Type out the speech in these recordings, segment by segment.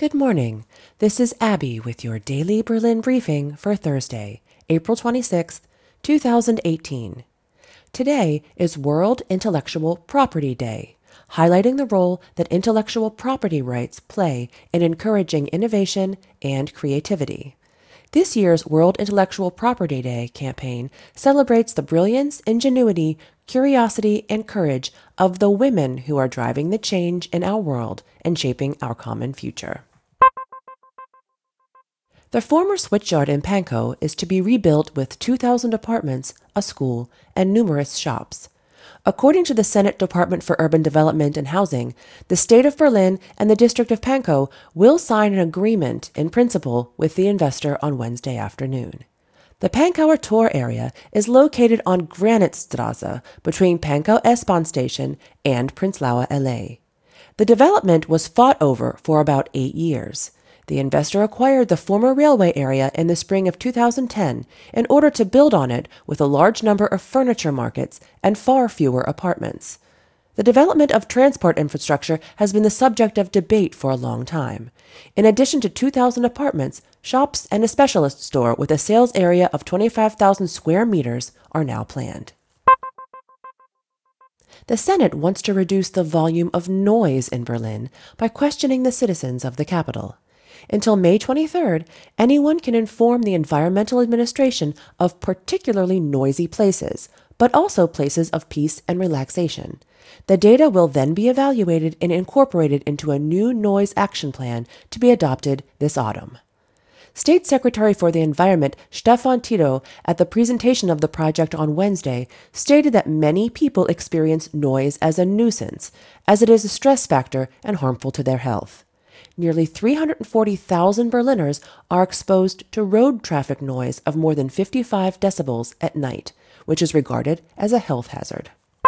Good morning. This is Abby with your daily Berlin briefing for Thursday, April 26th, 2018. Today is World Intellectual Property Day, highlighting the role that intellectual property rights play in encouraging innovation and creativity. This year's World Intellectual Property Day campaign celebrates the brilliance, ingenuity, curiosity, and courage of the women who are driving the change in our world and shaping our common future. The former switchyard in Pankow is to be rebuilt with 2,000 apartments, a school, and numerous shops. According to the Senate Department for Urban Development and Housing, the state of Berlin and the district of Pankow will sign an agreement in principle with the investor on Wednesday afternoon. The Pankower Tor area is located on Granitstraße between Pankow S-Bahn station and Prenzlauer Allee. The development was fought over for about 8 years. The investor acquired the former railway area in the spring of 2010 in order to build on it with a large number of furniture markets and far fewer apartments. The development of transport infrastructure has been the subject of debate for a long time. In addition to 2,000 apartments, shops and a specialist store with a sales area of 25,000 square meters are now planned. The Senate wants to reduce the volume of noise in Berlin by questioning the citizens of the capital. Until May 23rd, anyone can inform the Environmental Administration of particularly noisy places, but also places of peace and relaxation. The data will then be evaluated and incorporated into a new noise action plan to be adopted this autumn. State Secretary for the Environment Stefan Tito, at the presentation of the project on Wednesday, stated that many people experience noise as a nuisance, as it is a stress factor and harmful to their health. Nearly 340,000 Berliners are exposed to road traffic noise of more than 55 decibels at night, which is regarded as a health hazard.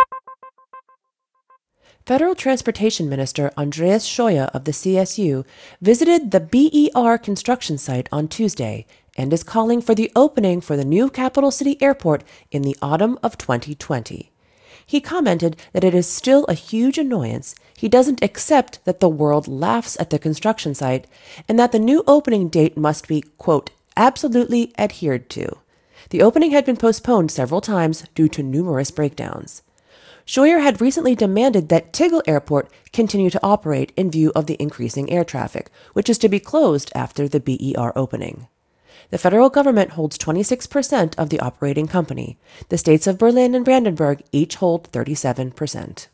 Federal Transportation Minister Andreas Scheuer of the CSU visited the BER construction site on Tuesday and is calling for the opening for the new capital city airport in the autumn of 2020. He commented that it is still a huge annoyance, he doesn't accept that the world laughs at the construction site, and that the new opening date must be, quote, absolutely adhered to. The opening had been postponed several times due to numerous breakdowns. Scheuer had recently demanded that Tegel Airport continue to operate in view of the increasing air traffic, which is to be closed after the BER opening. The federal government holds 26% of the operating company. The states of Berlin and Brandenburg each hold 37%.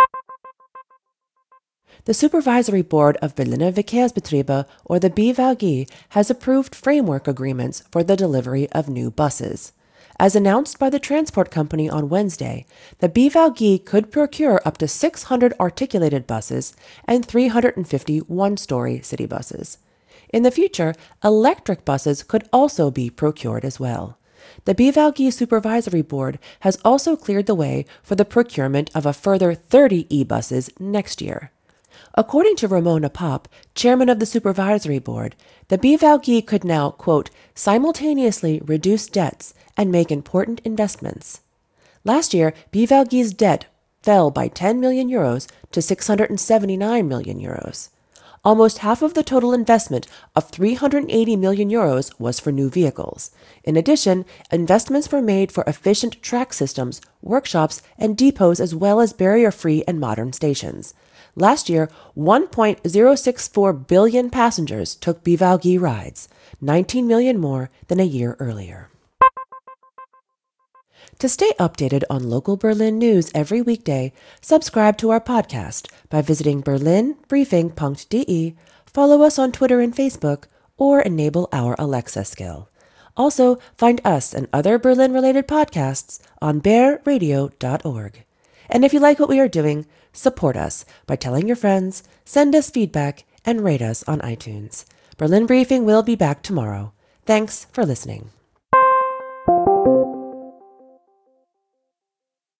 The Supervisory Board of Berliner Verkehrsbetriebe, or the BVG, has approved framework agreements for the delivery of new buses. As announced by the transport company on Wednesday, the BVG could procure up to 600 articulated buses and 350 one-story city buses. In the future, electric buses could also be procured as well. The BVG Supervisory Board has also cleared the way for the procurement of a further 30 e-buses next year. According to Ramona Popp, chairman of the Supervisory Board, the BVG could now, quote, simultaneously reduce debts and make important investments. Last year, BVG's debt fell by 10 million euros to 679 million euros. Almost half of the total investment of 380 million euros was for new vehicles. In addition, investments were made for efficient track systems, workshops, and depots, as well as barrier-free and modern stations. Last year, 1.064 billion passengers took BVG rides, 19 million more than a year earlier. To stay updated on local Berlin news every weekday, subscribe to our podcast by visiting berlinbriefing.de, follow us on Twitter and Facebook, or enable our Alexa skill. Also, find us and other Berlin-related podcasts on bearradio.org. And if you like what we are doing, support us by telling your friends, send us feedback, and rate us on iTunes. Berlin Briefing will be back tomorrow. Thanks for listening.